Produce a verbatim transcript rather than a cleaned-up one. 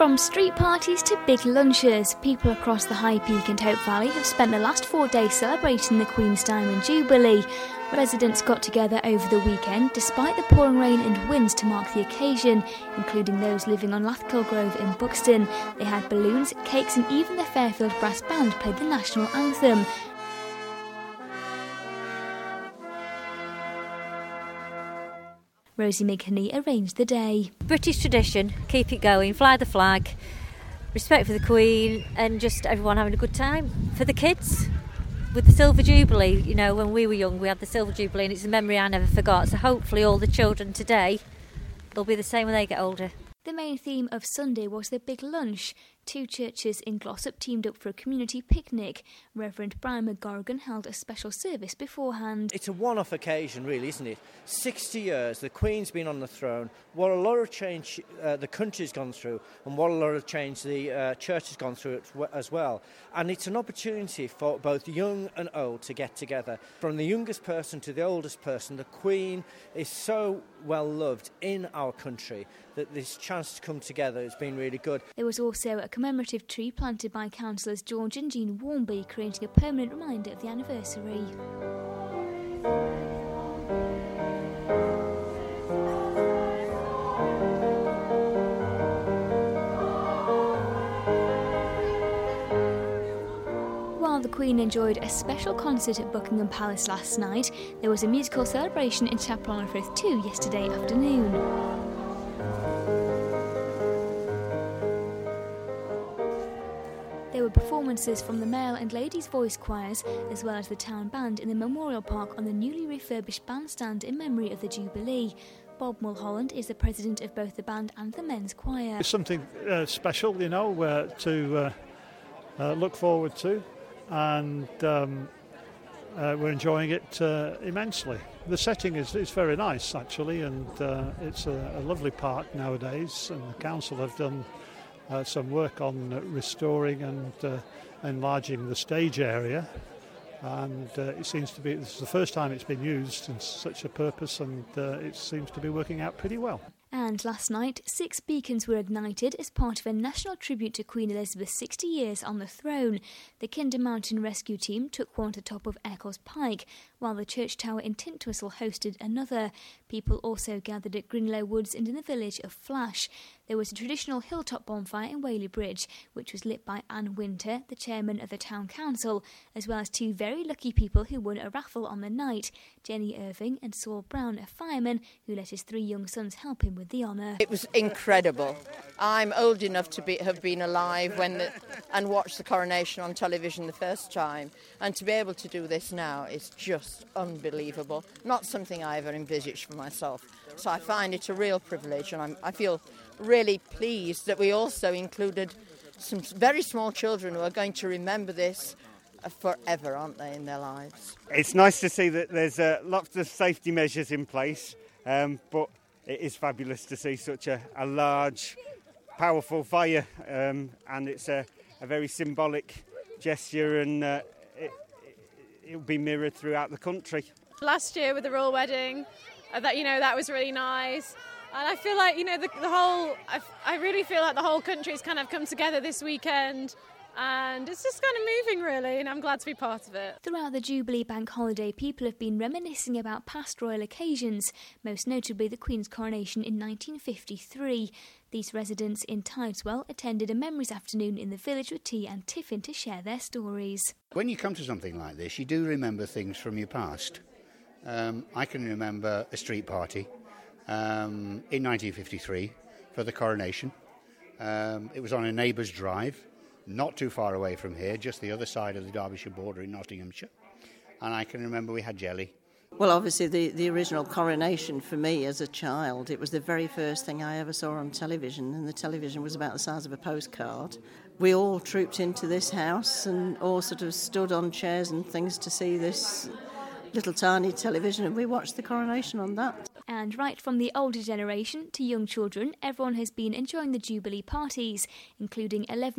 From street parties to big lunches, people across the High Peak and Hope Valley have spent the last four days celebrating the Queen's Diamond Jubilee. Residents got together over the weekend despite the pouring rain and winds to mark the occasion, including those living on Lathkill Grove in Buxton. They had balloons, cakes and even the Fairfield Brass Band played the national anthem. Rosie McKinney arranged the day. British tradition, keep it going, fly the flag, respect for the Queen and just everyone having a good time. For the kids, with the Silver Jubilee, you know, when we were young we had the Silver Jubilee and it's a memory I never forgot. So hopefully all the children today, they'll be the same when they get older. The main theme of Sunday was the big lunch. Two churches in Glossop teamed up for a community picnic. Reverend Brian McGorrigan held a special service beforehand. It's a one-off occasion, really, isn't it? sixty years, the Queen's been on the throne. What a lot of change uh, the country's gone through, and what a lot of change the uh, church has gone through as well. And it's an opportunity for both young and old to get together. From the youngest person to the oldest person, the Queen is so well loved in our country that this chance to come together has been really good. There was also a commemorative tree planted by councillors George and Jean Warmby, creating a permanent reminder of the anniversary. While the Queen enjoyed a special concert at Buckingham Palace last night, there was a musical celebration in Chapel on Firth too yesterday afternoon. There were performances from the male and ladies' voice choirs, as well as the town band in the Memorial Park on the newly refurbished bandstand in memory of the Jubilee. Bob Mulholland is the president of both the band and the men's choir. It's something uh, special, you know, uh, to uh, uh, look forward to, and um, uh, we're enjoying it uh, immensely. The setting is, is very nice, actually, and uh, it's a, a lovely park nowadays, and the council have done Uh, some work on uh, restoring and uh, enlarging the stage area, and uh, it seems to be this is the first time it's been used in such a purpose, and uh, it seems to be working out pretty well. And last night, six beacons were ignited as part of a national tribute to Queen Elizabeth's sixty years on the throne. The Kinder Mountain Rescue Team took one to the top of Eccles Pike, while the church tower in Tintwistle hosted another. People also gathered at Grinlow Woods and in the village of Flash. There was a traditional hilltop bonfire in Whaley Bridge, which was lit by Anne Winter, the chairman of the town council, as well as two very lucky people who won a raffle on the night, Jenny Irving and Saul Brown, a fireman who let his three young sons help him with the honour. It was incredible. I'm old enough to be, have been alive when the, and watched the coronation on television the first time, and to be able to do this now is just unbelievable. Not something I ever envisaged for myself. So I find it a real privilege, and I'm, I feel really pleased that we also included some very small children who are going to remember this forever, aren't they, in their lives. It's nice to see that there's uh, lots of safety measures in place, um, but it is fabulous to see such a, a large, powerful fire, um, and it's a, a very symbolic gesture, and uh, it, it will be mirrored throughout the country. Last year with the royal wedding, uh, that you know that was really nice, and I feel like you know the, the whole. I, I really feel like the whole country's kind of come together this weekend. And it's just kind of moving, really, and I'm glad to be part of it. Throughout the Jubilee Bank holiday, people have been reminiscing about past royal occasions, most notably the Queen's coronation in nineteen fifty-three. These residents in Tideswell attended a memories afternoon in the village with tea and tiffin to share their stories. When you come to something like this, you do remember things from your past. Um, I can remember a street party um, in nineteen fifty-three for the coronation. Um, it was on a neighbour's drive, not too far away from here, just the other side of the Derbyshire border in Nottinghamshire. And I can remember we had jelly. Well, obviously, the, the original coronation for me as a child, it was the very first thing I ever saw on television, and the television was about the size of a postcard. We all trooped into this house and all sort of stood on chairs and things to see this little tiny television, and we watched the coronation on that. And right from the older generation to young children, everyone has been enjoying the Jubilee parties, including eleven